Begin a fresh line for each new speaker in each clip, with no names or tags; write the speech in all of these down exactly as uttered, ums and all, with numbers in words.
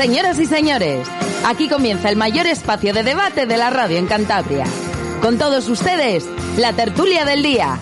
Señoras y señores, aquí comienza el mayor espacio de debate de la radio en Cantabria. Con todos ustedes, la tertulia del día.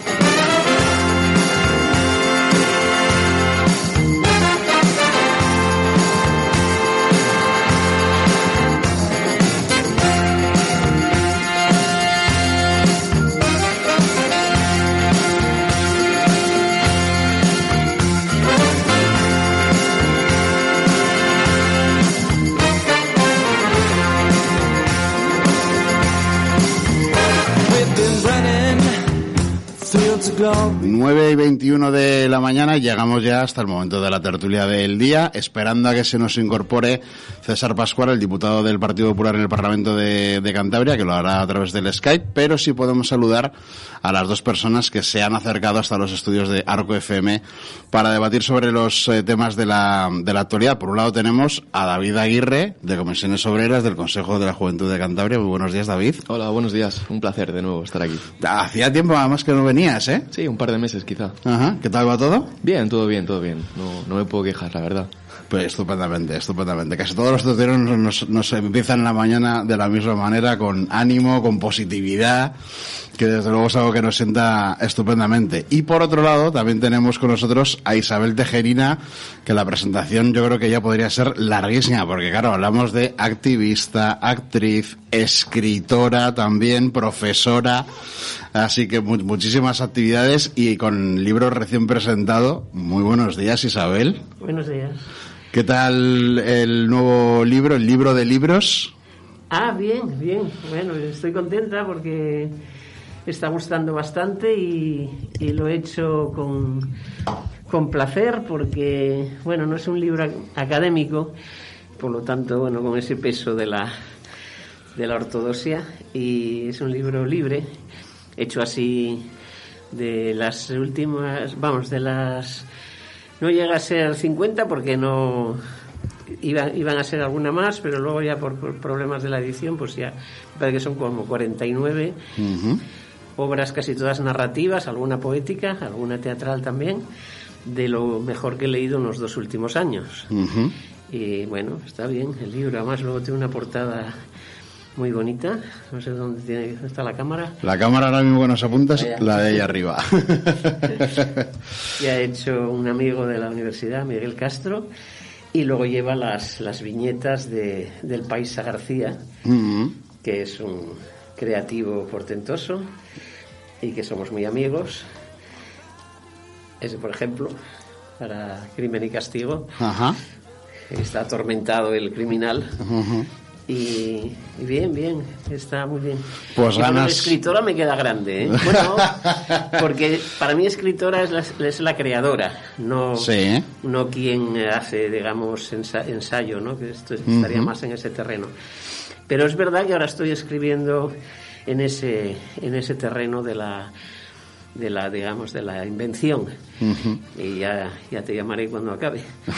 nueve y veintiuno de la mañana, llegamos ya hasta el momento de la tertulia del día, esperando a que se nos incorpore César Pascual, el diputado del Partido Popular en el Parlamento de, de Cantabria, que lo hará a través del Skype, pero sí podemos saludar a las dos personas que se han acercado hasta los estudios de Arco F M para debatir sobre los eh, temas de la, de la actualidad. Por un lado tenemos a David Aguirre, de Comisiones Obreras del Consejo de la Juventud de Cantabria. Muy buenos días, David.
Hola, buenos días. Un placer de nuevo estar aquí.
Hacía tiempo además que no venías, ¿eh?
Sí, un par de meses quizá.
Ajá. ¿Qué tal va todo?
Bien, todo bien, todo bien. No, no me puedo quejar, la verdad.
Pues estupendamente, estupendamente. Casi todos los tertulios nos, nos, nos empiezan la mañana de la misma manera, con ánimo, con positividad, que desde luego es algo que nos sienta estupendamente. Y por otro lado, también tenemos con nosotros a Isabel Tejerina, que la presentación yo creo que ya podría ser larguísima, porque claro, hablamos de activista, actriz, escritora también, profesora, así que mu- muchísimas actividades y con libro recién presentado. Muy buenos días, Isabel.
Buenos días.
¿Qué tal el nuevo libro, el libro de libros?
Ah, bien, bien. Bueno, estoy contenta porque está gustando bastante y, y lo he hecho con, con placer porque, bueno, no es un libro académico, por lo tanto, bueno, con ese peso de la, de la ortodoxia, y es un libro libre, hecho así de las últimas, vamos, de las... No llega a ser cincuenta porque no iban, iban a ser alguna más, pero luego ya por, por problemas de la edición, pues ya parece que son como cuarenta y nueve uh-huh. obras, casi todas narrativas, alguna poética, alguna teatral también, de lo mejor que he leído en los dos últimos años. Uh-huh. Y bueno, está bien el libro, además luego tiene una portada muy bonita, no sé dónde tiene, dónde está la cámara.
La cámara ahora mismo que nos apuntas, allá. La de ahí arriba.
Y ha hecho un amigo de la universidad, Miguel Castro, y luego lleva las, las viñetas de, del Paisa García, uh-huh. que es un creativo portentoso y que somos muy amigos. Ese, por ejemplo, para Crimen y Castigo. Uh-huh. Está atormentado el criminal. Uh-huh. Y, y bien, bien, está muy bien.
Pues
y
ganas...
bueno, escritora me queda grande, ¿eh? Bueno, porque para mí escritora es la, es la creadora, no,
sí.
no quien hace, digamos, ensa, ensayo, ¿no? Que esto estaría uh-huh. más en ese terreno. Pero es verdad que ahora estoy escribiendo en ese, en ese terreno de la... de la, digamos, de la invención. Uh-huh. Y ya, ya te llamaré cuando acabe.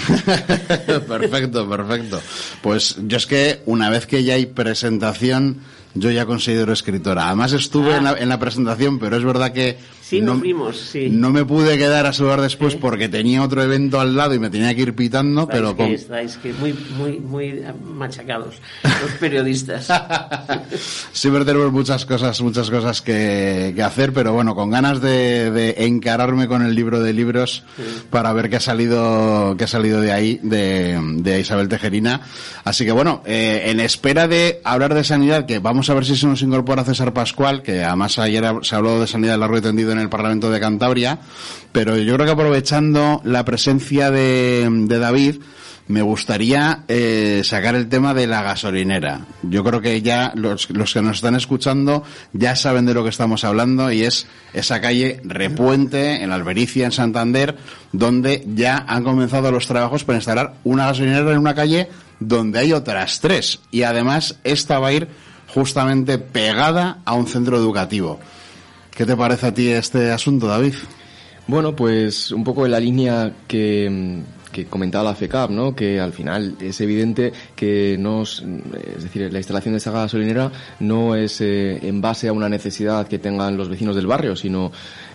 Perfecto, perfecto. Pues yo es que una vez que ya hay presentación, yo ya considero escritora. Además estuve ah. en, la, en la presentación, pero es verdad que
sí,
no,
nos vimos, sí.
no me pude quedar a saludar después ¿Eh? porque tenía otro evento al lado y me tenía que ir pitando,
estáis
pero
que,
con...
estáis que muy, muy, muy machacados los periodistas.
Siempre tenemos muchas cosas, muchas cosas que, que hacer, pero bueno, con ganas de, de encararme con el libro de libros sí. para ver qué ha salido, qué ha salido de ahí, de, de Isabel Tejerina. Así que bueno, eh, en espera de hablar de sanidad, que vamos a ver si se nos incorpora César Pascual, que además ayer se habló de sanidad largo y tendido en el Parlamento de Cantabria, pero yo creo que aprovechando la presencia de, de David, me gustaría eh, sacar el tema de la gasolinera. Yo creo que ya los, los que nos están escuchando ya saben de lo que estamos hablando, y es esa calle Repuente, en Albericia, en Santander, donde ya han comenzado los trabajos para instalar una gasolinera en una calle donde hay otras tres, y además esta va a ir justamente pegada a un centro educativo. ¿Qué te parece a ti este asunto, David?
Bueno, pues un poco en la línea que... que comentaba la FECAP, ¿no? Que al final es evidente que no es, es decir, la instalación de esa gasolinera no es eh, en base a una necesidad que tengan los vecinos del barrio, sino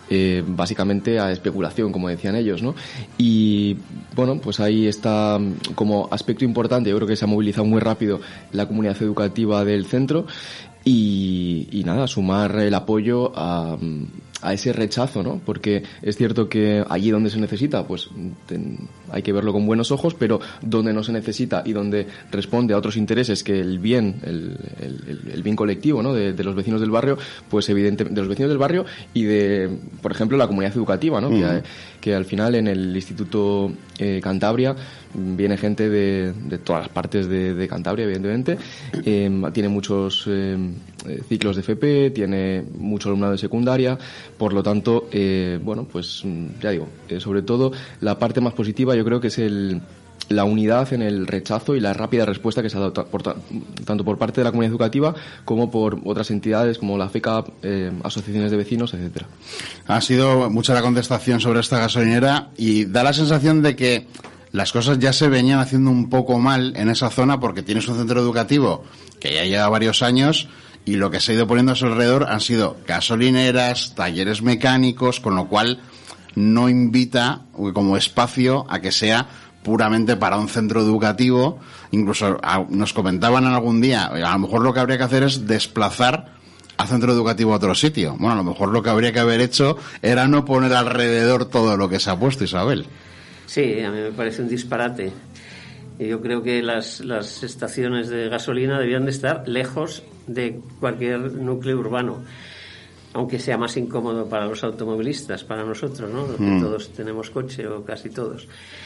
eh, básicamente a especulación, como decían ellos, ¿no? Y bueno, pues ahí está como aspecto importante. Yo creo que se ha movilizado muy rápido la comunidad educativa del centro y, y nada, sumar el apoyo a, a ese rechazo, ¿no? Porque es cierto que allí donde se necesita, pues ten, hay que verlo con buenos ojos, pero donde no se necesita y donde responde a otros intereses que el bien, el, el, el bien colectivo, ¿no? De, de los vecinos del barrio, pues evidentemente de los vecinos del barrio y de, por ejemplo, la comunidad educativa, ¿no? Uh-huh. que, que al final en el Instituto eh, Cantabria viene gente de, de todas las partes de, de Cantabria, evidentemente. Eh, tiene muchos eh, ciclos de F P, tiene mucho alumnado de secundaria, por lo tanto, eh, bueno, pues ya digo, eh, sobre todo la parte más positiva yo creo que es el la unidad en el rechazo y la rápida respuesta que se ha dado por, tanto por parte de la comunidad educativa como por otras entidades como la FECAP, eh, asociaciones de vecinos, etcétera.
Ha sido mucha la contestación sobre esta gasolinera y da la sensación de que las cosas ya se venían haciendo un poco mal en esa zona porque tienes un centro educativo que ya lleva varios años y lo que se ha ido poniendo a su alrededor han sido gasolineras, talleres mecánicos, con lo cual no invita como espacio a que sea puramente para un centro educativo. Incluso a, nos comentaban algún día, a lo mejor lo que habría que hacer es desplazar al centro educativo a otro sitio. Bueno, a lo mejor lo que habría que haber hecho era no poner alrededor todo lo que se ha puesto, Isabel.
Sí, a mí me parece un disparate. Yo creo que las, las estaciones de gasolina debían de estar lejos de cualquier núcleo urbano, aunque sea más incómodo para los automovilistas, para nosotros, ¿no? Porque mm. todos tenemos coche, o casi todos.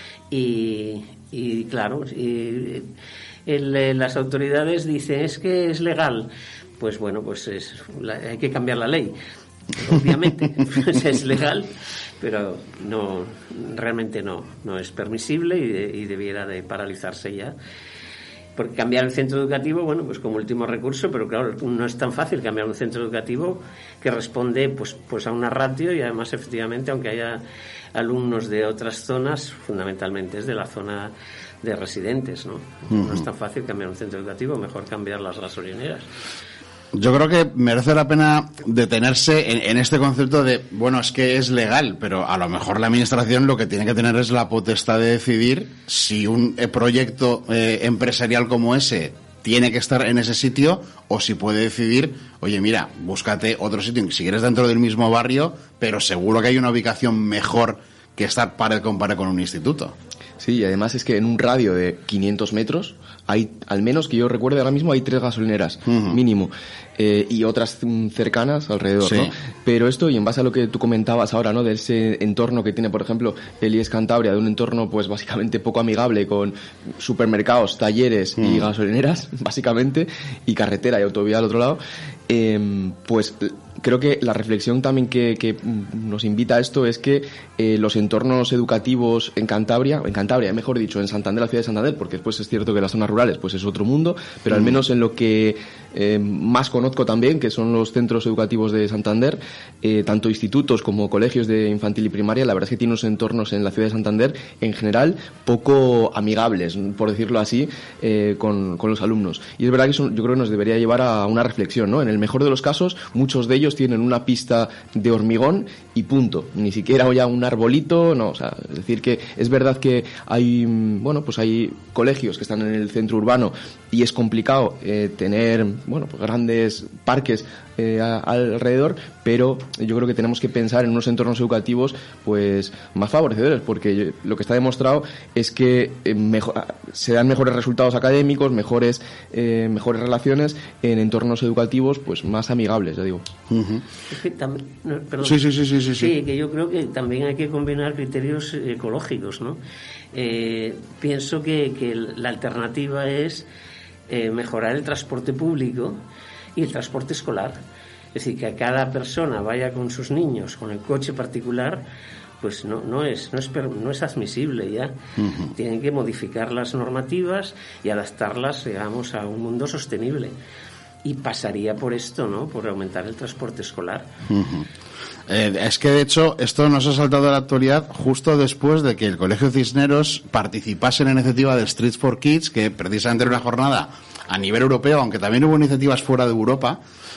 Y, y claro, y el, las autoridades dicen, es que es legal. Pues bueno, pues es, la, hay que cambiar la ley. Obviamente, pues es legal, pero no, realmente no, no es permisible y, de, y debiera de paralizarse ya. Porque cambiar el centro educativo, bueno, pues como último recurso, pero claro, no es tan fácil cambiar un centro educativo que responde pues, pues a una ratio y además efectivamente, aunque haya alumnos de otras zonas, fundamentalmente es de la zona de residentes, ¿no? Uh-huh. No es tan fácil cambiar un centro educativo, mejor cambiar las gasolineras.
Yo creo que merece la pena detenerse en, en este concepto de, bueno, es que es legal, pero a lo mejor la administración lo que tiene que tener es la potestad de decidir si un eh, proyecto eh, empresarial como ese tiene que estar en ese sitio o si puede decidir, oye, mira, búscate otro sitio, si quieres dentro del mismo barrio, pero seguro que hay una ubicación mejor que estar para el compare con un instituto.
Sí, y además es que en un radio de quinientos metros hay, al menos que yo recuerde ahora mismo, hay tres gasolineras, uh-huh. mínimo, eh, y otras cercanas alrededor, sí. ¿no? Pero esto, y en base a lo que tú comentabas ahora, ¿no? De ese entorno que tiene, por ejemplo, el I E S Cantabria, de un entorno, pues, básicamente poco amigable, con supermercados, talleres uh-huh. y gasolineras, básicamente, y carretera y autovía al otro lado, eh, pues creo que la reflexión también que, que nos invita a esto es que eh, los entornos educativos en Cantabria, en Cantabria, mejor dicho, en Santander, la ciudad de Santander, porque después es cierto que las zonas rurales pues es otro mundo, pero mm. al menos en lo que eh, más conozco también, que son los centros educativos de Santander, eh, tanto institutos como colegios de infantil y primaria, la verdad es que tienen unos entornos en la ciudad de Santander, en general, poco amigables, por decirlo así, eh, con, con los alumnos. Y es verdad que eso yo creo que nos debería llevar a una reflexión, ¿no? En el mejor de los casos, muchos de ellos tienen una pista de hormigón y punto, ni siquiera ya un arbolito, no, o sea, es decir que es verdad que hay, bueno, pues hay colegios que están en el centro urbano y es complicado eh, tener, bueno, pues grandes parques eh, a, alrededor, pero yo creo que tenemos que pensar en unos entornos educativos pues más favorecedores, porque lo que está demostrado es que eh, mejor, se dan mejores resultados académicos, mejores eh, mejores relaciones en entornos educativos pues más amigables, ya digo.
Uh-huh.
Es que también, no, perdón,
sí, sí, sí, sí, sí,
sí, que yo creo que también hay que combinar criterios ecológicos, ¿no? Eh, pienso que, que la alternativa es eh, mejorar el transporte público y el transporte escolar. Es decir, que cada persona vaya con sus niños, con el coche particular, pues no, no es, no es, no es admisible ya. Uh-huh. Tienen que modificar las normativas y adaptarlas, digamos, a un mundo sostenible. Y pasaría por esto, ¿no? Por aumentar el transporte escolar.
Uh-huh. Eh, es que, de hecho, esto nos ha saltado a la actualidad justo después de que el Colegio Cisneros participase en la iniciativa de Streets for Kids, que precisamente era una jornada a nivel europeo, aunque también hubo iniciativas fuera de Europa,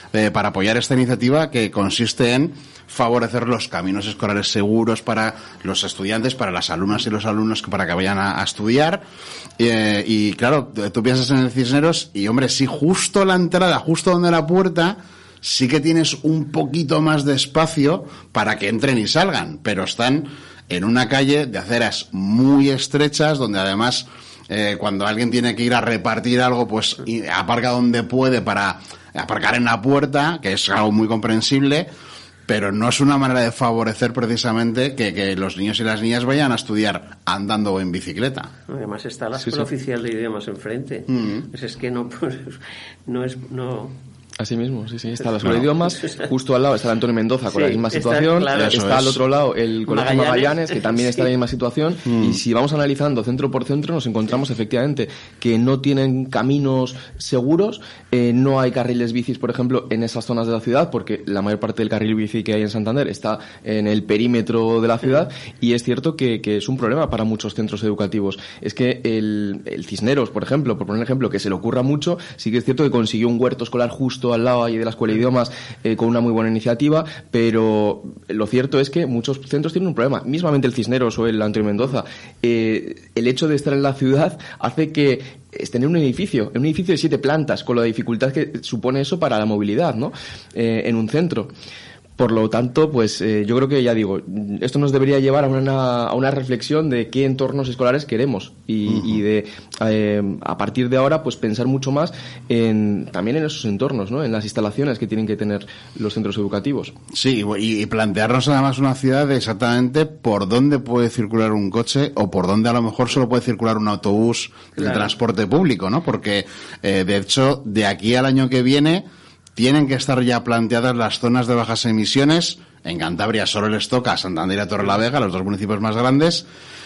eh, para apoyar esta iniciativa que consiste en favorecer los caminos escolares seguros para los estudiantes, para las alumnas y los alumnos para que vayan a, a estudiar. Eh, y claro, tú piensas en el Cisneros y, hombre, sí, justo la entrada, justo donde la puerta, sí que tienes un poquito más de espacio para que entren y salgan, pero están en una calle de aceras muy estrechas, donde además eh, cuando alguien tiene que ir a repartir algo, pues aparca donde puede para aparcar en la puerta, que es algo muy comprensible, pero no es una manera de favorecer precisamente que, que los niños y las niñas vayan a estudiar andando o en bicicleta.
Además está la
sí,
Escuela
sí.
Oficial de Idiomas enfrente. Mm-hmm. Pues es que no, pues, no es... no
Así mismo, sí, sí. Está la Escuela de Idiomas, justo al lado está el Antonio Mendoza con sí, la misma situación, está, claro, está al otro lado el Colegio Magallanes, Magallanes que también sí. está en la misma situación, mm. y si vamos analizando centro por centro nos encontramos efectivamente que no tienen caminos seguros, eh, no hay carriles bicis, por ejemplo, en esas zonas de la ciudad, porque la mayor parte del carril bici que hay en Santander está en el perímetro de la ciudad, y es cierto que, que es un problema para muchos centros educativos. Es que el, el Cisneros, por ejemplo, por poner un ejemplo que se le ocurra mucho, sí que es cierto que consiguió un huerto escolar justo al lado ahí de la Escuela de Idiomas eh, con una muy buena iniciativa, pero lo cierto es que muchos centros tienen un problema. Mismamente el Cisneros o el Antonio Mendoza, eh, el hecho de estar en la ciudad hace que estén en un edificio, en un edificio de siete plantas, con la dificultad que supone eso para la movilidad, ¿no? Eh, en un centro. Por lo tanto, pues eh, yo creo que, ya digo, esto nos debería llevar a una, a una reflexión de qué entornos escolares queremos y, uh-huh. y de, eh, a partir de ahora, pues pensar mucho más en también en esos entornos, ¿no? En las instalaciones que tienen que tener los centros educativos.
Sí, y, y plantearnos además una ciudad de exactamente por dónde puede circular un coche o por dónde a lo mejor solo puede circular un autobús del claro. transporte público, ¿no? Porque, eh, de hecho, de aquí al año que viene tienen que estar ya planteadas las zonas de bajas emisiones. En Cantabria solo les toca a Santander y a Torrelavega, los dos municipios más grandes,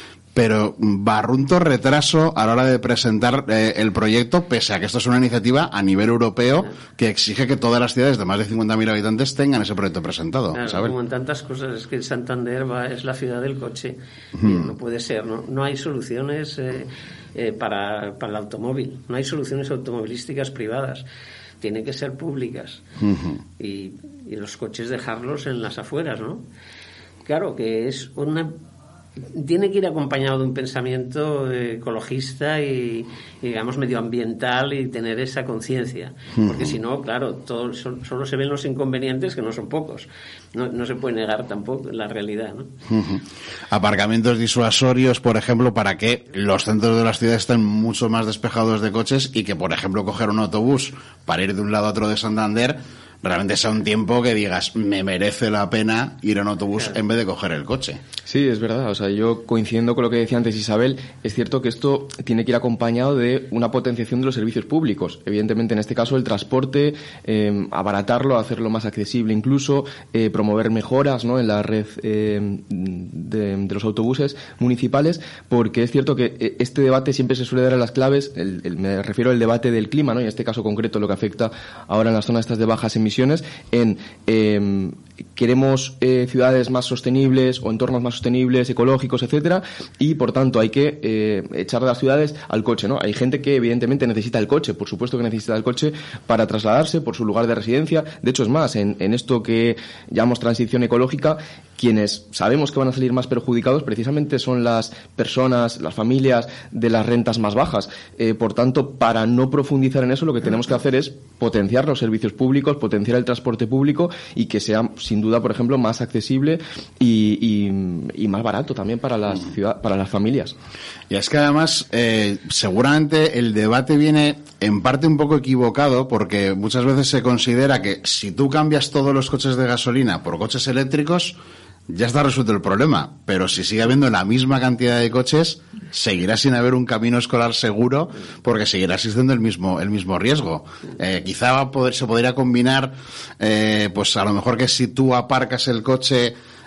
pero barrunto retraso a la hora de presentar eh, el proyecto, pese a que esto es una iniciativa a nivel europeo que exige que todas las ciudades de más de cincuenta mil habitantes tengan ese proyecto presentado.
Claro,
¿sabes?
Como en tantas cosas, es que Santander va, es la ciudad del coche. Hmm. No puede ser, no, no hay soluciones eh, eh, para, para el automóvil, no hay soluciones automovilísticas privadas. Tienen que ser públicas. Uh-huh. y, y los coches dejarlos en las afueras, ¿no? Claro que es una... Tiene que ir acompañado de un pensamiento ecologista y, y digamos, medioambiental y tener esa conciencia. Uh-huh. Porque si no, claro, todo, solo se ven los inconvenientes, que no son pocos. No, no se puede negar tampoco la realidad, ¿no?
Uh-huh. Aparcamientos disuasorios, por ejemplo, para que los centros de las ciudades estén mucho más despejados de coches y que, por ejemplo, coger un autobús para ir de un lado a otro de Santander realmente sea un tiempo que digas, me merece la pena ir en autobús claro. en vez de coger el coche.
Sí, es verdad. O sea, yo coincidiendo con lo que decía antes Isabel, es cierto que esto tiene que ir acompañado de una potenciación de los servicios públicos. Evidentemente, en este caso, el transporte, eh, abaratarlo, hacerlo más accesible incluso, eh, promover mejoras, ¿no?, en la red eh, de, de los autobuses municipales, porque es cierto que este debate siempre se suele dar a las claves, el, el, me refiero al debate del clima, ¿no?, y en este caso concreto lo que afecta ahora en las zonas estas de bajas emisiones, en eh, queremos eh, ciudades más sostenibles o entornos más sostenibles, ecológicos, etcétera, y por tanto hay que eh, echar de las ciudades al coche, ¿no? Hay gente que evidentemente necesita el coche, por supuesto que necesita el coche para trasladarse por su lugar de residencia. De hecho, es más, en, en esto que llamamos transición ecológica, quienes sabemos que van a salir más perjudicados precisamente son las personas, las familias de las rentas más bajas. Eh, por tanto, para no profundizar en eso, lo que tenemos que hacer es potenciar los servicios públicos, potenciar el transporte público y que sea, sin duda, por ejemplo, más accesible y, y, y más barato también para las ciudad, para las familias.
Y es que además, eh, seguramente el debate viene en parte un poco equivocado, porque muchas veces se considera que si tú cambias todos los coches de gasolina por coches eléctricos, ya está resuelto el problema, pero si sigue habiendo la misma cantidad de coches, seguirá sin haber un camino escolar seguro, porque seguirá existiendo el mismo el mismo riesgo. Eh, quizá va a poder, se podría combinar, eh, pues a lo mejor que si tú aparcas el coche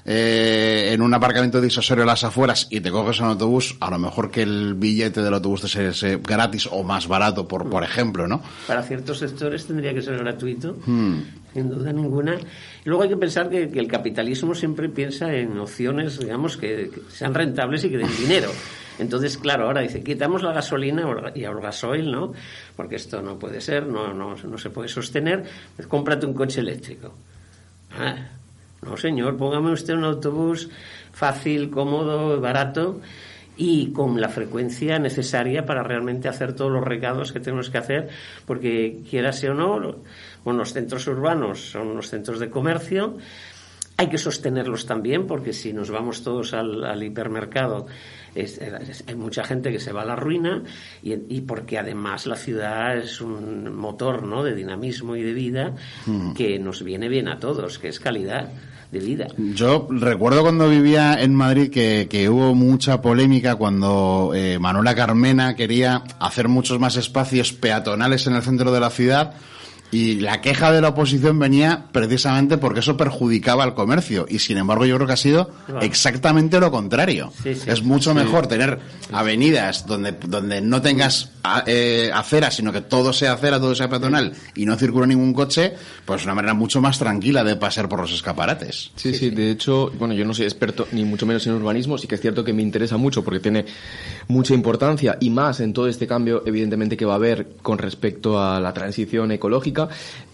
eh, en un aparcamiento disuasorio a las afueras y te coges un autobús, a lo mejor que el billete del autobús te sea, sea gratis o más barato, por, por ejemplo, ¿no?
Para ciertos sectores tendría que ser gratuito,
Hmm.
sin duda ninguna. Y luego hay que pensar que, que el capitalismo siempre piensa en opciones, digamos, que, que sean rentables y que den dinero. Entonces, claro, ahora dice, quitamos la gasolina y el gasoil, ¿no? Porque esto no puede ser, no, no, no se puede sostener. Pues cómprate un coche eléctrico. Ah, no, señor, póngame usted un autobús fácil, cómodo, barato y con la frecuencia necesaria para realmente hacer todos los recados que tenemos que hacer, porque quieras o no, bueno, los centros urbanos son los centros de comercio. Hay que sostenerlos también, porque si nos vamos todos al, al hipermercado, es, es, hay mucha gente que se va a la ruina, y, y porque además la ciudad es un motor, ¿no?, de dinamismo y de vida mm. que nos viene bien a todos, que es calidad de vida.
Yo recuerdo cuando vivía en Madrid que, que hubo mucha polémica cuando eh, Manuela Carmena quería hacer muchos más espacios peatonales en el centro de la ciudad. Y la queja de la oposición venía precisamente porque eso perjudicaba al comercio. Y sin embargo yo creo que ha sido exactamente lo contrario. Sí, sí, es mucho sí. mejor tener avenidas donde donde no tengas eh, acera, sino que todo sea acera, todo sea peatonal y no circula ningún coche, pues una manera mucho más tranquila de pasar por los escaparates.
Sí, sí, sí, de hecho, bueno, yo no soy experto ni mucho menos en urbanismo, sí que es cierto que me interesa mucho porque tiene mucha importancia y más en todo este cambio evidentemente que va a haber con respecto a la transición ecológica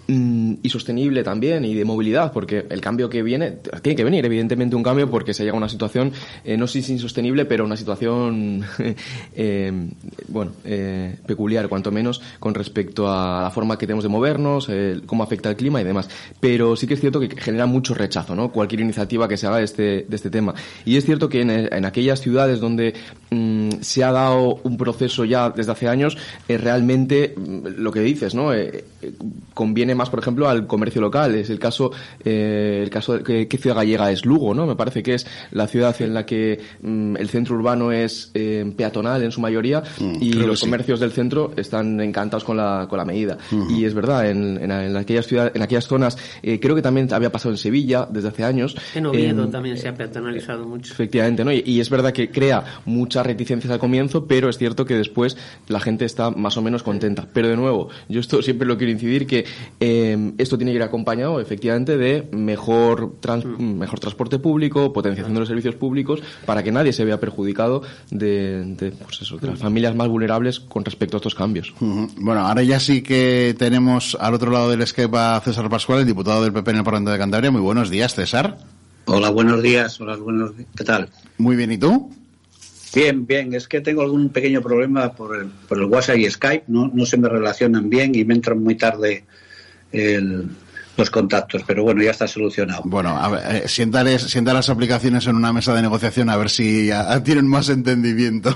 y sostenible también y de movilidad, porque el cambio que viene tiene que venir evidentemente un cambio porque se llega a una situación eh, no sé si insostenible pero una situación eh, bueno eh, peculiar cuanto menos con respecto a la forma que tenemos de movernos, eh, cómo afecta el clima y demás, pero sí que es cierto que genera mucho rechazo, ¿no?, cualquier iniciativa que se haga de este, de este tema, y es cierto que en, en aquellas ciudades donde mmm, se ha dado un proceso ya desde hace años, eh, realmente lo que dices, ¿no?, eh, eh, conviene más, por ejemplo, al comercio local. Es el caso, eh, el caso de que, ¿qué ciudad gallega es? Lugo, ¿no? Me parece que es la ciudad en la que mm, el centro urbano es eh, peatonal en su mayoría mm, y los comercios sí. del centro están encantados con la con la medida. Uh-huh. Y es verdad, en, en, en aquellas ciudades, en aquellas zonas, eh, creo que también había pasado en Sevilla desde hace años.
En Oviedo eh, también se ha peatonalizado mucho.
Efectivamente, ¿no? Y, y es verdad que crea muchas reticencias al comienzo, pero es cierto que después la gente está más o menos contenta. Pero de nuevo, yo esto siempre lo quiero incidir que eh, esto tiene que ir acompañado efectivamente de mejor trans, mejor transporte público, potenciación de los servicios públicos para que nadie se vea perjudicado de, de, pues eso, de las familias más vulnerables con respecto a estos cambios.
Uh-huh. Bueno, ahora ya sí que tenemos al otro lado del Skype a César Pascual, el diputado del P P en el Parlamento de Cantabria. Muy buenos días, César.
Hola, buenos días. Hola, buenos días. ¿Qué tal?
Muy bien, ¿y tú?
Bien, bien. Es que tengo algún pequeño problema por el, por el WhatsApp y Skype. No, no se me relacionan bien y me entran muy tarde el, los contactos, pero bueno, ya está solucionado.
Bueno, a ver, eh, siéntales, sienta las aplicaciones en una mesa de negociación a ver si ya tienen más entendimiento.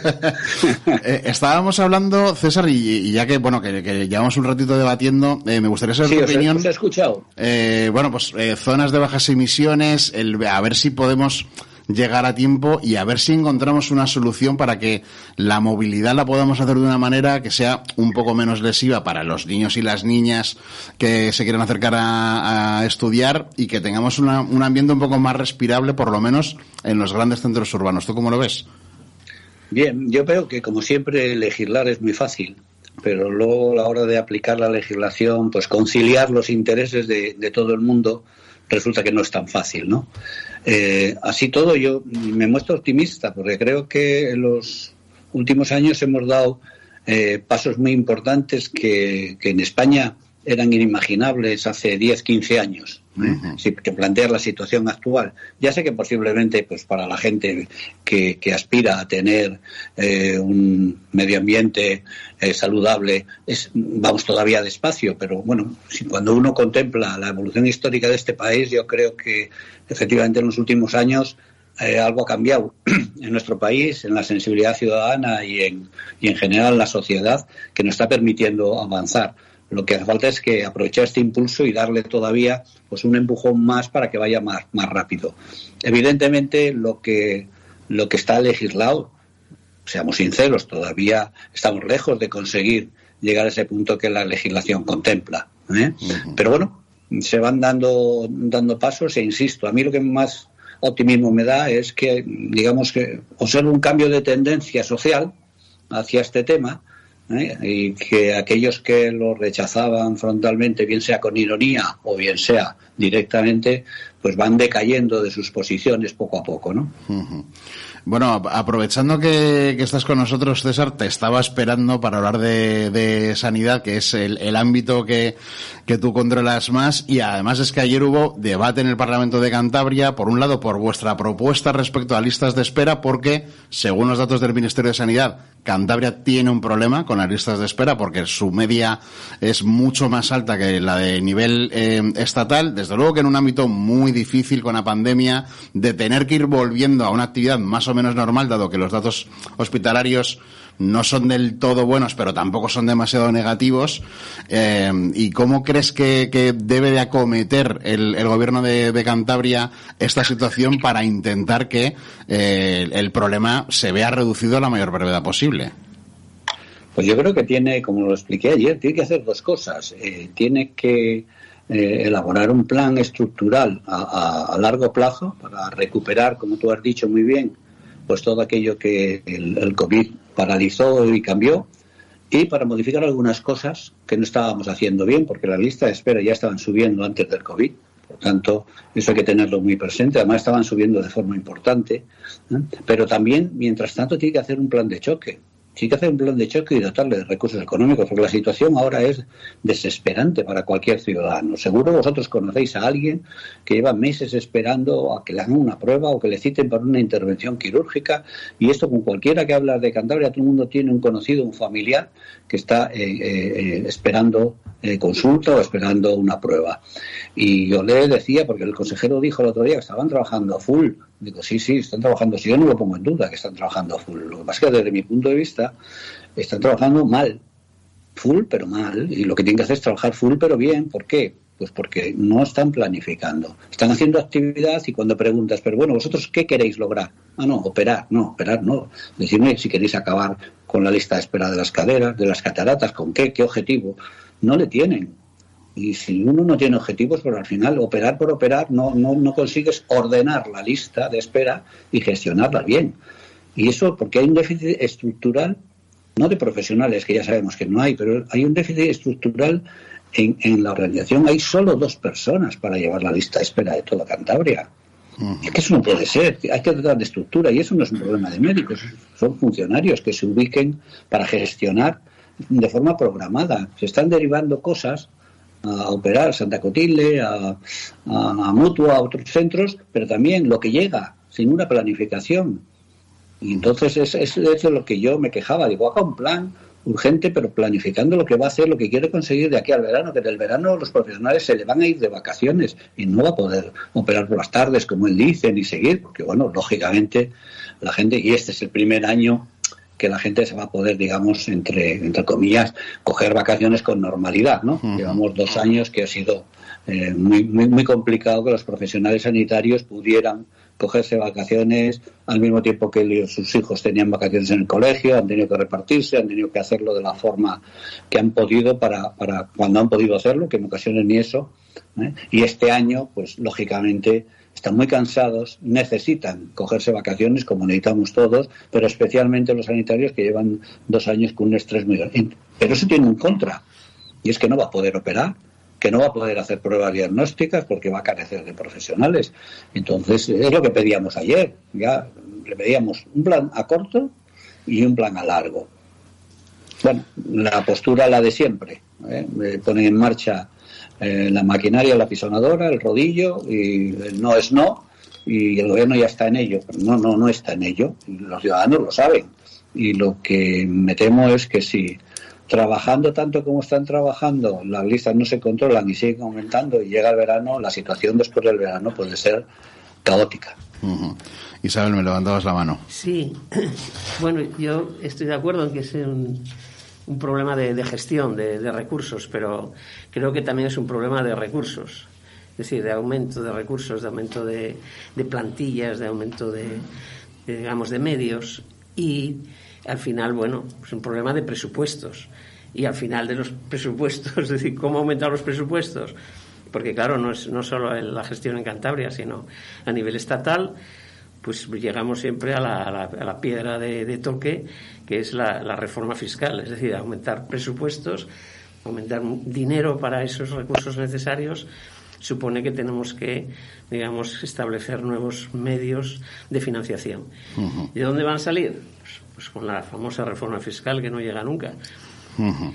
eh, estábamos hablando, César, y, y ya que bueno que, que llevamos un ratito debatiendo, eh, me gustaría saber
sí,
tu
os
opinión.
He, os he escuchado.
Eh, bueno, pues eh, zonas de bajas emisiones, el, a ver si podemos llegar a tiempo y a ver si encontramos una solución para que la movilidad la podamos hacer de una manera que sea un poco menos lesiva para los niños y las niñas que se quieren acercar a, a estudiar y que tengamos una, un ambiente un poco más respirable, por lo menos en los grandes centros urbanos. ¿Tú cómo lo ves?
Bien, yo veo que como siempre legislar es muy fácil, pero luego a la hora de aplicar la legislación, pues conciliar los intereses de, de todo el mundo resulta que no es tan fácil, ¿no? Eh, así todo, yo me muestro optimista porque creo que en los últimos años hemos dado eh, pasos muy importantes que, que en España eran inimaginables hace diez, quince años. ¿eh? Uh-huh. Si te planteas la situación actual, ya sé que posiblemente pues para la gente que, que aspira a tener eh, un medio ambiente eh, saludable es, vamos todavía despacio, pero bueno, si cuando uno contempla la evolución histórica de este país, yo creo que efectivamente en los últimos años eh, algo ha cambiado en nuestro país, en la sensibilidad ciudadana y en, y en general en la sociedad, que nos está permitiendo avanzar. Lo que hace falta es que aprovechar este impulso y darle todavía pues un empujón más para que vaya más, más rápido. Evidentemente, lo que, lo que está legislado, seamos sinceros, todavía estamos lejos de conseguir llegar a ese punto que la legislación contempla, ¿eh? Uh-huh. Pero bueno, se van dando, dando pasos e insisto, a mí lo que más optimismo me da es que, digamos que observo un cambio de tendencia social hacia este tema, ¿eh? Y que aquellos que lo rechazaban frontalmente, bien sea con ironía o bien sea directamente, pues van decayendo de sus posiciones poco a poco, ¿no?
Uh-huh. Bueno, aprovechando que, que estás con nosotros, César, te estaba esperando para hablar de, de sanidad, que es el, el ámbito que, que tú controlas más, y además es que ayer hubo debate en el Parlamento de Cantabria, por un lado por vuestra propuesta respecto a listas de espera, porque, según los datos del Ministerio de Sanidad, Cantabria tiene un problema con las listas de espera, porque su media es mucho más alta que la de nivel eh, estatal, desde luego que en un ámbito muy difícil con la pandemia, de tener que ir volviendo a una actividad más o menos normal, dado que los datos hospitalarios no son del todo buenos, pero tampoco son demasiado negativos. Eh, ¿Y cómo crees que, que debe de acometer el, el gobierno de, de Cantabria esta situación para intentar que eh, el problema se vea reducido a la mayor brevedad posible?
Pues yo creo que tiene, como lo expliqué ayer, tiene que hacer dos cosas. Eh, tiene que eh, elaborar un plan estructural a, a, a largo plazo para recuperar, como tú has dicho muy bien, pues todo aquello que el, el COVID paralizó y cambió, y para modificar algunas cosas que no estábamos haciendo bien, porque las listas de espera ya estaban subiendo antes del COVID. Por tanto, eso hay que tenerlo muy presente. Además, estaban subiendo de forma importante, ¿eh? Pero también, mientras tanto, tiene que hacer un plan de choque. Tiene que hacer un plan de choque y dotarle de recursos económicos, porque la situación ahora es desesperante para cualquier ciudadano. Seguro vosotros conocéis a alguien que lleva meses esperando a que le hagan una prueba o que le citen para una intervención quirúrgica, y esto con cualquiera que habla de Cantabria, todo el mundo tiene un conocido, un familiar que está eh, eh, esperando eh, consulta o esperando una prueba. Y yo le decía, porque el consejero dijo el otro día que estaban trabajando a full. Digo, sí, sí, están trabajando, sí, yo no lo pongo en duda que están trabajando a full. Lo que pasa es que desde mi punto de vista están trabajando mal, full pero mal, y lo que tienen que hacer es trabajar full pero bien. ¿Por qué? Pues porque no están planificando. Están haciendo actividad y cuando preguntas, pero bueno, ¿vosotros qué queréis lograr? Ah, no, operar, no, operar no. Decirme si queréis acabar con la lista de espera de las caderas, de las cataratas, ¿con qué? ¿Qué objetivo? No le tienen. Y si uno no tiene objetivos, pues al final operar por operar no, no, no consigues ordenar la lista de espera y gestionarla bien. Y eso porque hay un déficit estructural, no de profesionales, que ya sabemos que no hay, pero hay un déficit estructural en, en la organización. Hay solo dos personas para llevar la lista de espera de toda Cantabria. Uh-huh. Es que eso no puede ser, hay que tratar de estructura, y eso no es un problema de médicos, son funcionarios que se ubiquen para gestionar de forma programada. Se están derivando cosas a operar Santa Cotile, a, a, a Mutua, a otros centros, pero también lo que llega sin una planificación. Y entonces es, es de hecho lo que yo me quejaba. Digo, haga un plan urgente, pero planificando lo que va a hacer, lo que quiere conseguir de aquí al verano, que del verano los profesionales se le van a ir de vacaciones y no va a poder operar por las tardes, como él dice, ni seguir, porque bueno, lógicamente la gente, y este es el primer año que la gente se va a poder, digamos, entre entre comillas, coger vacaciones con normalidad, ¿no? Uh-huh. Llevamos dos años que ha sido eh, muy, muy muy complicado que los profesionales sanitarios pudieran cogerse vacaciones al mismo tiempo que sus hijos tenían vacaciones en el colegio, han tenido que repartirse, han tenido que hacerlo de la forma que han podido para, para cuando han podido hacerlo, que en ocasiones ni eso, ¿eh? Y este año, pues lógicamente, están muy cansados, necesitan cogerse vacaciones, como necesitamos todos, pero especialmente los sanitarios que llevan dos años con un estrés muy grande. Pero eso tiene un contra, y es que no va a poder operar, que no va a poder hacer pruebas diagnósticas porque va a carecer de profesionales. Entonces, es lo que pedíamos ayer. Ya le pedíamos un plan a corto y un plan a largo. Bueno, la postura la de siempre, ¿eh? Ponen en marcha Eh, la maquinaria, la pisonadora, el rodillo, y el no es no, y el gobierno ya está en ello. Pero no, no, no está en ello, y los ciudadanos lo saben. Y lo que me temo es que si trabajando tanto como están trabajando, las listas no se controlan y siguen aumentando, y llega el verano, la situación después del verano puede ser caótica.
Uh-huh. Isabel, me levantabas la mano.
Sí, bueno, yo estoy de acuerdo en que es un... un problema de, de gestión de, de recursos, pero creo que también es un problema de recursos, es decir, de aumento de recursos, de aumento de, de plantillas, de aumento de, de, digamos, de medios, y al final, bueno, es un problema de presupuestos, y al final de los presupuestos, es decir, ¿cómo aumentar los presupuestos? porque claro, no es no solo la gestión en Cantabria, sino a nivel estatal, pues llegamos siempre a la, a la, a la piedra de, de toque, que es la, la reforma fiscal, es decir, aumentar presupuestos, aumentar dinero para esos recursos necesarios, supone que tenemos que, digamos, establecer nuevos medios de financiación. Uh-huh. ¿De dónde van a salir? Pues, pues con la famosa reforma fiscal que no llega nunca.
Uh-huh.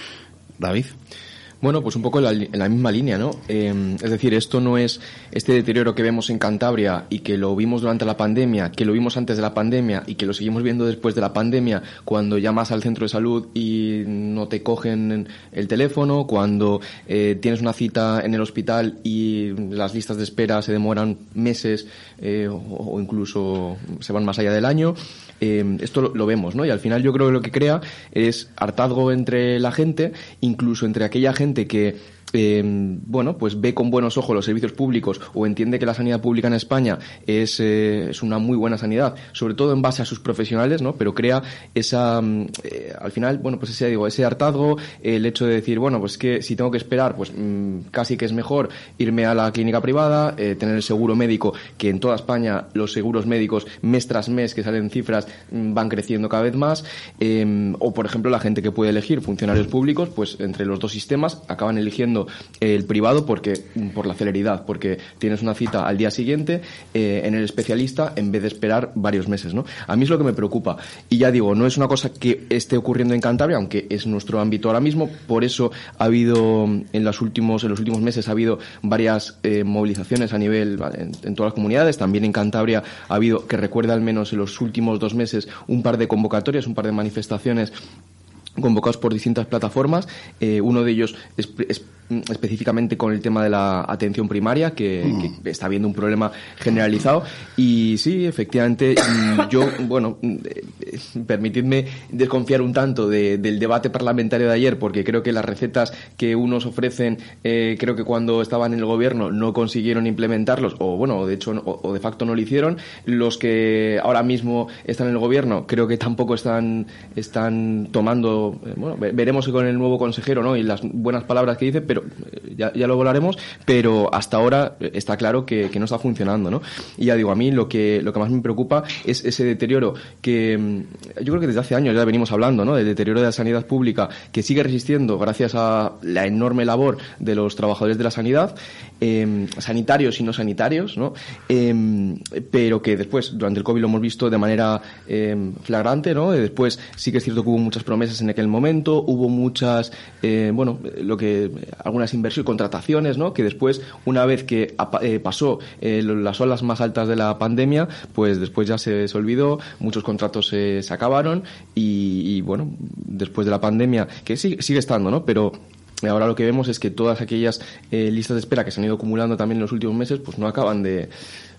David.
Bueno, pues un poco en la, en la misma línea, ¿no? Eh, es decir, esto no es este deterioro que vemos en Cantabria y que lo vimos durante la pandemia, que lo vimos antes de la pandemia y que lo seguimos viendo después de la pandemia, cuando llamas al centro de salud y no te cogen el teléfono, cuando eh, tienes una cita en el hospital y las listas de espera se demoran meses eh, o, o incluso se van más allá del año. Eh, esto lo, lo vemos, ¿no? Y al final yo creo que lo que crea es hartazgo entre la gente, incluso entre aquella gente que Eh, bueno, pues ve con buenos ojos los servicios públicos o entiende que la sanidad pública en España es, eh, es una muy buena sanidad, sobre todo en base a sus profesionales, ¿no? Pero crea esa, eh, al final, bueno, pues ese, digo, ese hartazgo, el hecho de decir, bueno, pues que si tengo que esperar, pues mmm, casi que es mejor irme a la clínica privada, eh, tener el seguro médico, que en toda España los seguros médicos mes tras mes, que salen cifras, mmm, van creciendo cada vez más, eh, o por ejemplo la gente que puede elegir funcionarios públicos, pues entre los dos sistemas acaban eligiendo el privado porque por la celeridad, porque tienes una cita al día siguiente eh, en el especialista en vez de esperar varios meses, ¿no? A mí es lo que me preocupa y ya digo, no es una cosa que esté ocurriendo en Cantabria, aunque es nuestro ámbito ahora mismo. Por eso ha habido en los últimos en los últimos meses ha habido varias eh, movilizaciones a nivel en, en todas las comunidades. También en Cantabria ha habido, que recuerda al menos en los últimos dos meses, un par de convocatorias, un par de manifestaciones convocados por distintas plataformas, eh, uno de ellos es, es, específicamente con el tema de la atención primaria, que, mm. que está habiendo un problema generalizado. Y sí, efectivamente, yo, bueno, eh, permitidme desconfiar un tanto de, del debate parlamentario de ayer, porque creo que las recetas que unos ofrecen, eh, creo que cuando estaban en el gobierno no consiguieron implementarlos, o bueno, de hecho, o, o de facto no lo hicieron. Los que ahora mismo están en el gobierno, creo que tampoco están, están tomando. Bueno, veremos con el nuevo consejero, ¿no? Y las buenas palabras que dice, pero ya, ya luego hablaremos, pero hasta ahora está claro que, que no está funcionando, ¿no? Y ya digo, a mí lo que lo que más me preocupa es ese deterioro que yo creo que desde hace años ya venimos hablando, ¿no? Del deterioro de la sanidad pública, que sigue resistiendo gracias a la enorme labor de los trabajadores de la sanidad, eh, sanitarios y no sanitarios, ¿no? Eh, pero que después, durante el COVID lo hemos visto de manera eh, flagrante, ¿no? Y después sí que es cierto que hubo muchas promesas en aquel momento, hubo muchas, eh, bueno, lo que algunas inversiones, contrataciones, ¿no? Que después, una vez que eh, pasó eh, las olas más altas de la pandemia, pues después ya se, se olvidó, muchos contratos eh, se acabaron y, y, bueno, después de la pandemia, que sigue, sigue estando, ¿no? Pero ahora lo que vemos es que todas aquellas eh, listas de espera que se han ido acumulando también en los últimos meses, pues no acaban de,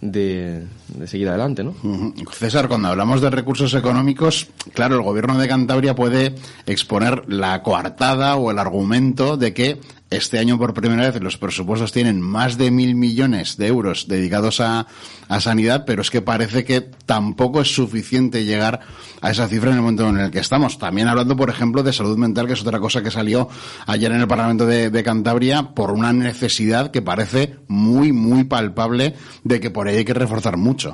de, de seguir adelante, ¿no? Uh-huh.
César, cuando hablamos de recursos económicos, claro, el gobierno de Cantabria puede exponer la coartada o el argumento de que este año por primera vez los presupuestos tienen más de mil millones de euros dedicados a, a sanidad, pero es que parece que tampoco es suficiente llegar a esa cifra en el momento en el que estamos. También hablando, por ejemplo, de salud mental, que es otra cosa que salió ayer en el Parlamento de, de Cantabria por una necesidad que parece muy, muy palpable de que por ahí hay que reforzar mucho.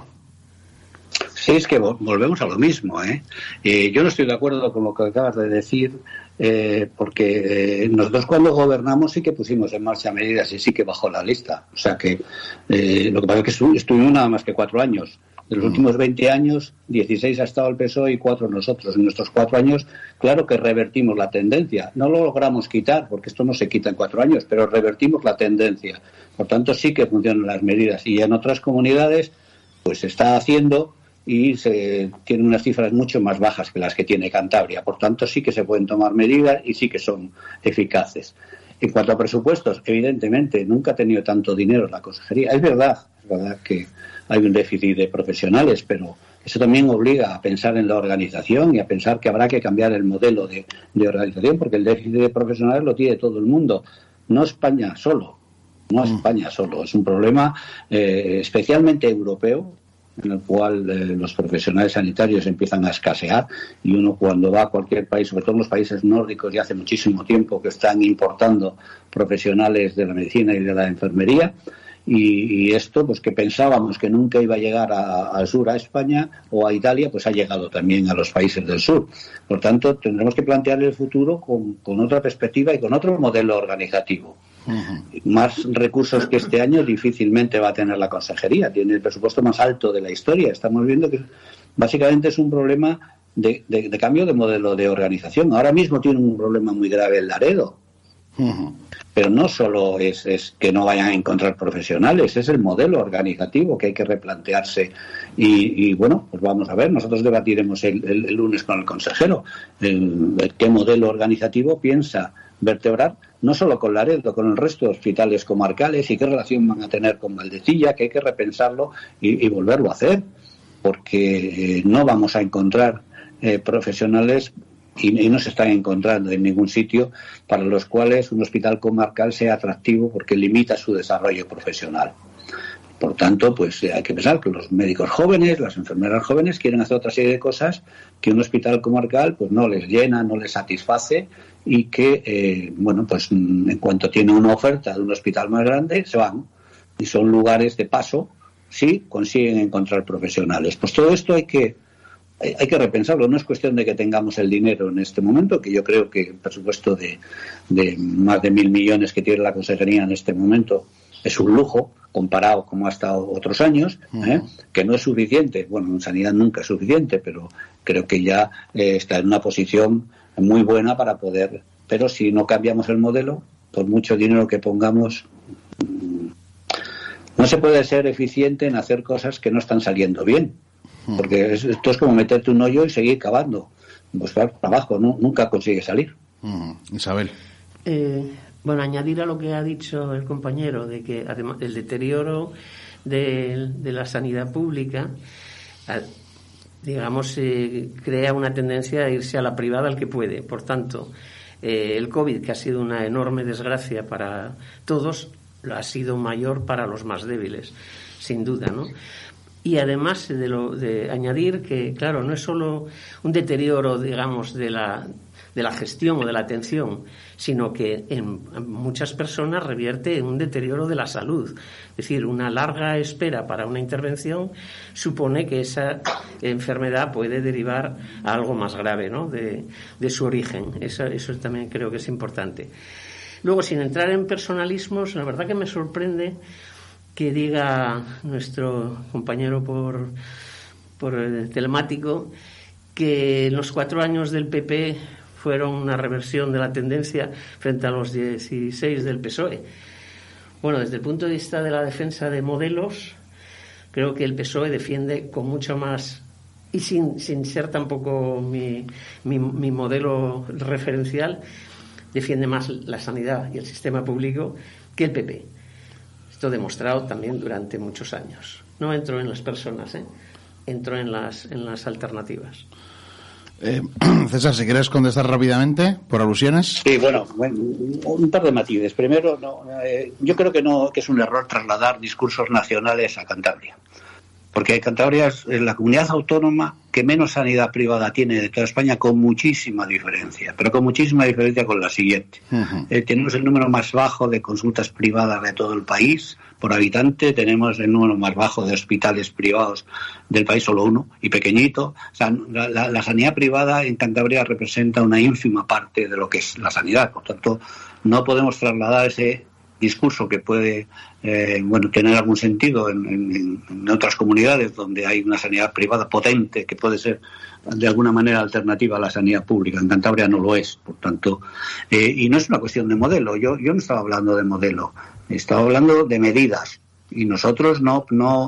Sí, es que volvemos a lo mismo, ¿eh? Eh, yo no estoy de acuerdo con lo que acabas de decir, eh, porque eh, nosotros cuando gobernamos sí que pusimos en marcha medidas y sí que bajó la lista. O sea que eh, lo que pasa es que estuvimos nada más que cuatro años. De los últimos veinte años, dieciséis ha estado el P S O E y cuatro nosotros. En nuestros cuatro años, claro que revertimos la tendencia. No lo logramos quitar, porque esto no se quita en cuatro años, pero revertimos la tendencia. Por tanto, sí que funcionan las medidas. Y en otras comunidades, pues se está haciendo y se tienen unas cifras mucho más bajas que las que tiene Cantabria. Por tanto, sí que se pueden tomar medidas y sí que son eficaces. En cuanto a presupuestos, evidentemente, nunca ha tenido tanto dinero la consejería. Es verdad, es verdad que hay un déficit de profesionales, pero eso también obliga a pensar en la organización y a pensar que habrá que cambiar el modelo de, de organización, porque el déficit de profesionales lo tiene todo el mundo, no España solo, no España solo. Es un problema eh, especialmente europeo, en el cual eh, los profesionales sanitarios empiezan a escasear, y uno cuando va a cualquier país, sobre todo en los países nórdicos, ya hace muchísimo tiempo que están importando profesionales de la medicina y de la enfermería, y, y esto, pues que pensábamos que nunca iba a llegar a, al sur, a España o a Italia, pues ha llegado también a los países del sur. Por tanto, tendremos que plantear el futuro con, con otra perspectiva y con otro modelo organizativo. Uh-huh. Más recursos que este año difícilmente va a tener la consejería, tiene el presupuesto más alto de la historia. Estamos viendo que básicamente es un problema de, de, de cambio de modelo de organización. Ahora mismo tiene un problema muy grave el Laredo. Uh-huh. Pero no solo es, es que no vayan a encontrar profesionales, es el modelo organizativo que hay que replantearse. Y, y bueno, pues vamos a ver, nosotros debatiremos el, el, el lunes con el consejero el, el qué modelo organizativo piensa vertebrar, no solo con Laredo, con el resto de hospitales comarcales, y qué relación van a tener con Valdecilla, que hay que repensarlo y, y volverlo a hacer, porque eh, no vamos a encontrar eh, profesionales. Y, y no se están encontrando en ningún sitio para los cuales un hospital comarcal sea atractivo, porque limita su desarrollo profesional. Por tanto, pues hay que pensar que los médicos jóvenes, las enfermeras jóvenes quieren hacer otra serie de cosas que un hospital comarcal pues no les llena, no les satisface, y que, eh, bueno, pues en cuanto tiene una oferta de un hospital más grande, se van. Y son lugares de paso si consiguen encontrar profesionales. Pues todo esto hay que Hay que repensarlo, no es cuestión de que tengamos el dinero en este momento, que yo creo que el presupuesto de, de más de mil millones que tiene la consejería en este momento es un lujo comparado como ha estado otros años, ¿eh? Que no es suficiente. Bueno, en sanidad nunca es suficiente, pero creo que ya eh, está en una posición muy buena para poder. Pero si no cambiamos el modelo, por mucho dinero que pongamos, no se puede ser eficiente en hacer cosas que no están saliendo bien. Porque esto es como meterte un hoyo y seguir cavando. Pues para abajo, ¿no? Nunca consigue salir.
Mm, Isabel.
Eh, bueno, añadir a lo que ha dicho el compañero, de que además el deterioro de, de la sanidad pública, digamos, eh, crea una tendencia a irse a la privada al que puede. Por tanto, eh, el COVID, que ha sido una enorme desgracia para todos, lo ha sido mayor para los más débiles, sin duda, ¿no? Y además de, lo, de añadir que, claro, no es solo un deterioro, digamos, de la, de la gestión o de la atención, sino que en muchas personas revierte en un deterioro de la salud. Es decir, una larga espera para una intervención supone que esa enfermedad puede derivar a algo más grave, ¿no?, de, de su origen. Eso, eso también creo que es importante. Luego, sin entrar en personalismos, la verdad que me sorprende que diga nuestro compañero por, por el telemático que los cuatro años del P P fueron una reversión de la tendencia frente a los dieciséis del P S O E. Bueno, desde el punto de vista de la defensa de modelos, creo que el P S O E defiende con mucho más, y sin, sin ser tampoco mi, mi, mi modelo referencial, defiende más la sanidad y el sistema público que el P P. Esto demostrado también durante muchos años. No entro en las personas, ¿eh? Entro en las, en las alternativas.
Eh, César, si quieres contestar rápidamente, por alusiones.
Sí, bueno, bueno un par de matices. Primero, no, eh, yo creo que no que es un error trasladar discursos nacionales a Cantabria. Porque Cantabria es la comunidad autónoma que menos sanidad privada tiene de toda España, con muchísima diferencia, pero con muchísima diferencia con la siguiente. Uh-huh. Eh, tenemos el número más bajo de consultas privadas de todo el país por habitante, tenemos el número más bajo de hospitales privados del país, solo uno, y pequeñito. O sea, la, la, la sanidad privada en Cantabria representa una ínfima parte de lo que es la sanidad. Por tanto, no podemos trasladar ese discurso que puede eh, bueno tener algún sentido en, en, en otras comunidades donde hay una sanidad privada potente que puede ser de alguna manera alternativa a la sanidad pública. En Cantabria no lo es, por tanto, eh, y no es una cuestión de modelo. Yo yo no estaba hablando de modelo, estaba hablando de medidas. Y nosotros no, no,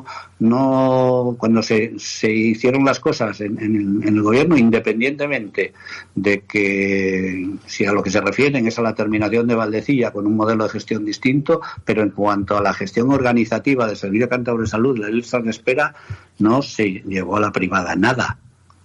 no, cuando se, se hicieron las cosas en, en, el, en el gobierno, independientemente de que, si a lo que se refieren es a la terminación de Valdecilla con un modelo de gestión distinto, pero en cuanto a la gestión organizativa del Servicio Cántabro de Salud, la lista de espera, no se llevó a la privada nada.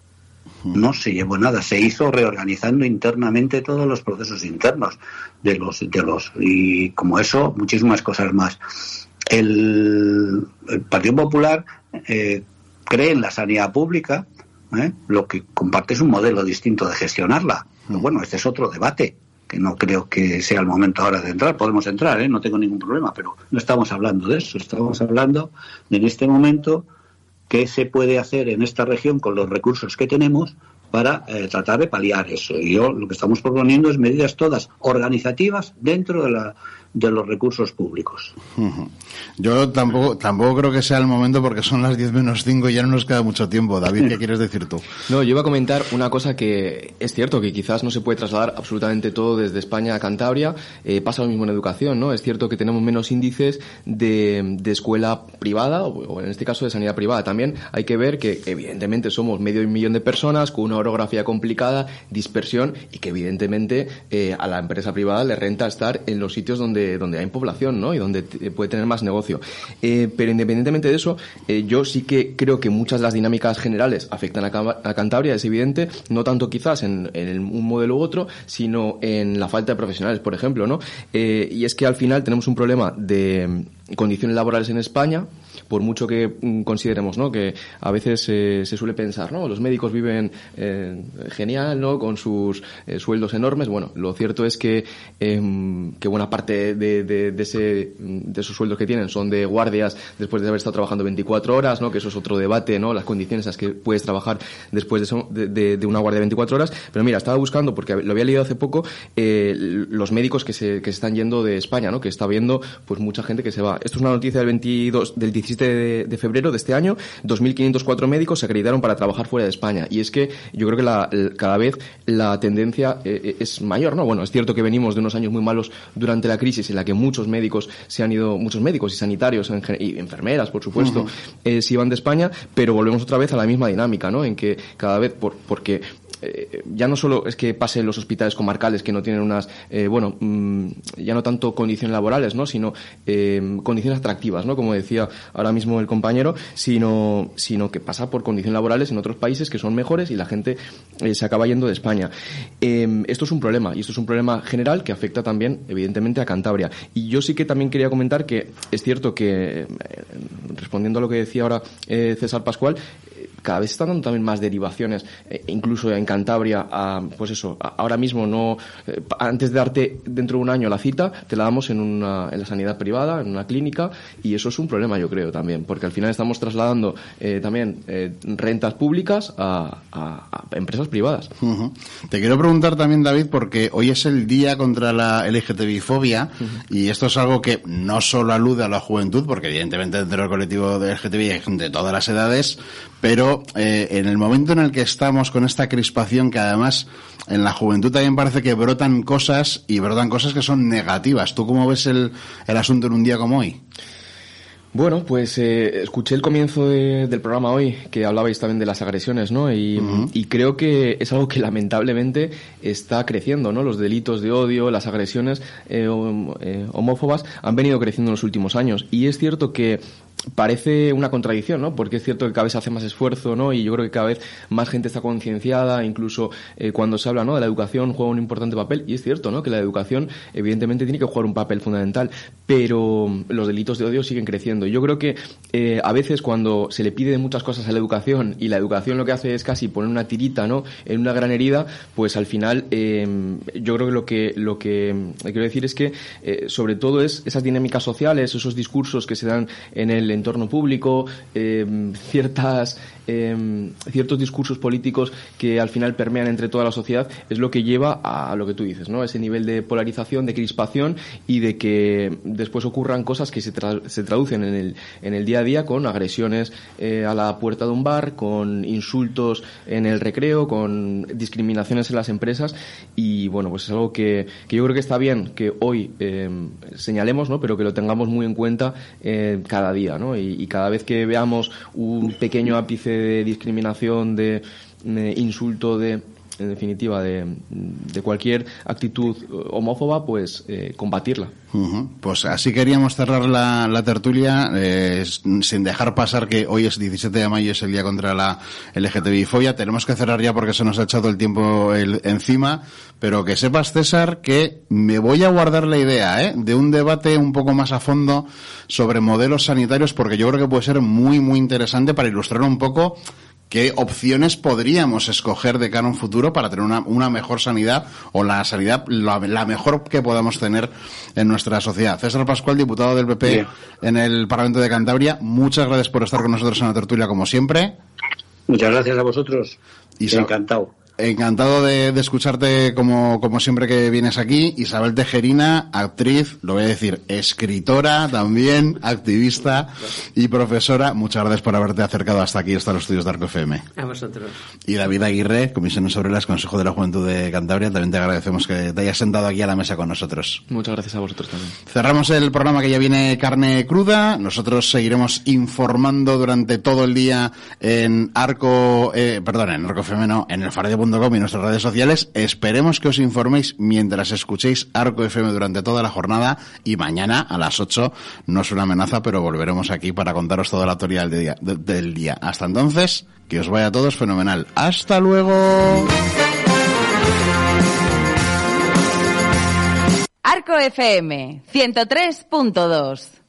No se llevó nada, se hizo reorganizando internamente todos los procesos internos de los, de los, y como eso, muchísimas cosas más. El, el Partido Popular eh, cree en la sanidad pública, ¿eh? Lo que comparte es un modelo distinto de gestionarla. Pero bueno, este es otro debate, que no creo que sea el momento ahora de entrar. Podemos entrar, ¿eh? No tengo ningún problema, pero no estamos hablando de eso. Estamos hablando de, en este momento, qué se puede hacer en esta región con los recursos que tenemos para eh, tratar de paliar eso. Y yo lo que estamos proponiendo es medidas todas organizativas dentro de la de los recursos públicos.
Uh-huh. Yo tampoco tampoco creo que sea el momento, porque son las diez menos cinco y ya no nos queda mucho tiempo. David, ¿qué quieres decir tú?
No, yo iba a comentar una cosa que es cierto, que quizás no se puede trasladar absolutamente todo desde España a Cantabria. Eh, pasa lo mismo en educación, ¿no? Es cierto que tenemos menos índices de, de escuela privada, o, o en este caso de sanidad privada. También hay que ver que evidentemente somos medio millón de personas con una orografía complicada, dispersión, y que evidentemente eh, a la empresa privada le renta estar en los sitios donde donde hay población, ¿no? Y donde t- puede tener más negocio. Eh, pero independientemente de eso, eh, yo sí que creo que muchas de las dinámicas generales afectan a, Cam- a Cantabria, es evidente, no tanto quizás en, en el, un modelo u otro, sino en la falta de profesionales, por ejemplo, ¿no? Eh, y es que al final tenemos un problema de condiciones laborales en España, por mucho que mm, consideremos, ¿no?, que a veces eh, se suele pensar, ¿no?, los médicos viven eh, genial, ¿no?, con sus eh, sueldos enormes. Bueno, lo cierto es que eh, que buena parte de, de, de ese de esos sueldos que tienen son de guardias después de haber estado trabajando veinticuatro horas, ¿no?, que eso es otro debate, ¿no?, las condiciones en las que puedes trabajar después de, eso, de, de, de una guardia de veinticuatro horas. Pero mira, estaba buscando, porque lo había leído hace poco, eh, los médicos que se, que se están yendo de España, ¿no?, que está viendo pues mucha gente que se va. Esto es una noticia del veintidós, del diecisiete de, de febrero de este año. dos mil quinientos cuatro médicos se acreditaron para trabajar fuera de España. Y es que yo creo que la, cada vez la tendencia eh, es mayor, ¿no? Bueno, es cierto que venimos de unos años muy malos durante la crisis, en la que muchos médicos se han ido, muchos médicos y sanitarios en, y enfermeras, por supuesto, uh-huh. eh, se iban de España, pero volvemos otra vez a la misma dinámica, ¿no?, en que cada vez, por, porque Eh, ya no solo es que pase en los hospitales comarcales, que no tienen unas, eh, bueno, mmm, ya no tanto condiciones laborales, ¿no?, sino eh, condiciones atractivas, ¿no?, como decía ahora mismo el compañero, sino, sino que pasa por condiciones laborales en otros países que son mejores y la gente eh, se acaba yendo de España. Eh, esto es un problema, y esto es un problema general que afecta también, evidentemente, a Cantabria. Y yo sí que también quería comentar que es cierto que, eh, respondiendo a lo que decía ahora eh, César Pascual, cada vez están dando también más derivaciones, eh, incluso en Cantabria, a, pues eso, a, ahora mismo no, eh, antes de darte dentro de un año la cita, te la damos en una, en la sanidad privada, en una clínica, y eso es un problema, yo creo, también, porque al final estamos trasladando eh, también eh, rentas públicas a, a, a empresas privadas.
Uh-huh. Te quiero preguntar también, David, porque hoy es el día contra la L G T B I fobia, uh-huh. y esto es algo que no solo alude a la juventud, porque evidentemente dentro del colectivo de L G T B I hay gente de todas las edades, pero eh, en el momento en el que estamos con esta crispación, que además en la juventud también parece que brotan cosas, y brotan cosas que son negativas. ¿Tú cómo ves el, el asunto en un día como hoy?
Bueno, pues eh, escuché el comienzo de, del programa hoy, que hablabais también de las agresiones, ¿no? Y, uh-huh. y creo que es algo que lamentablemente está creciendo, ¿no? Los delitos de odio, las agresiones eh, eh, homófobas han venido creciendo en los últimos años. Y es cierto que parece una contradicción, ¿no? Porque es cierto que cada vez se hace más esfuerzo, ¿no? Y yo creo que cada vez más gente está concienciada, incluso eh, cuando se habla, ¿no?, de la educación juega un importante papel, y es cierto, ¿no?, que la educación evidentemente tiene que jugar un papel fundamental, pero los delitos de odio siguen creciendo. Yo creo que eh, a veces cuando se le pide muchas cosas a la educación, y la educación lo que hace es casi poner una tirita, ¿no?, en una gran herida, pues al final eh, yo creo que lo que lo que quiero decir es que eh, sobre todo es esas dinámicas sociales, esos discursos que se dan en el entorno público, eh, ciertas eh, ciertos discursos políticos que al final permean entre toda la sociedad, es lo que lleva a lo que tú dices, ¿no?, ese nivel de polarización, de crispación, y de que después ocurran cosas que se, tra- se traducen en el, en el día a día, con agresiones eh, a la puerta de un bar, con insultos en el recreo, con discriminaciones en las empresas. Y bueno, pues es algo que, que yo creo que está bien que hoy eh, señalemos, ¿no?, pero que lo tengamos muy en cuenta eh, cada día, ¿no? Y, y cada vez que veamos un pequeño ápice de discriminación, de, de insulto, de en definitiva, de, de cualquier actitud homófoba, pues eh, combatirla.
Uh-huh. Pues así queríamos cerrar la, la tertulia, eh, sin dejar pasar que hoy es diecisiete de mayo, es el día contra la L G T B I fobia. Tenemos que cerrar ya porque se nos ha echado el tiempo el, encima, pero que sepas, César, que me voy a guardar la idea ¿eh? de un debate un poco más a fondo sobre modelos sanitarios, porque yo creo que puede ser muy, muy interesante para ilustrar un poco qué opciones podríamos escoger de cara a un futuro para tener una, una mejor sanidad, o la sanidad la, la mejor que podamos tener en nuestra sociedad. César Pascual, diputado del P P Bien. en el Parlamento de Cantabria, muchas gracias por estar con nosotros en la tertulia, como siempre.
Muchas gracias a vosotros.
Y
encantado.
Encantado de, de escucharte como, como siempre que vienes aquí. Isabel Tejerina, actriz, lo voy a decir, escritora también, activista y profesora. Muchas gracias por haberte acercado hasta aquí, hasta los estudios de Arco F M.
A vosotros.
Y David Aguirre, Comisiones Obreras, Consejo de la Juventud de Cantabria, también te agradecemos que te hayas sentado aquí a la mesa con nosotros.
Muchas gracias a vosotros también.
Cerramos el programa, que ya viene carne cruda. Nosotros seguiremos informando durante todo el día en Arco, eh, perdón, en Arco F M no, en el Fardio punto com y nuestras redes sociales. Esperemos que os informéis mientras escuchéis Arco F M durante toda la jornada, y mañana a las ocho, no es una amenaza, pero volveremos aquí para contaros toda la actualidad del día, de, del día. Hasta entonces, que os vaya a todos fenomenal. ¡Hasta luego!
Arco F M ciento tres punto dos.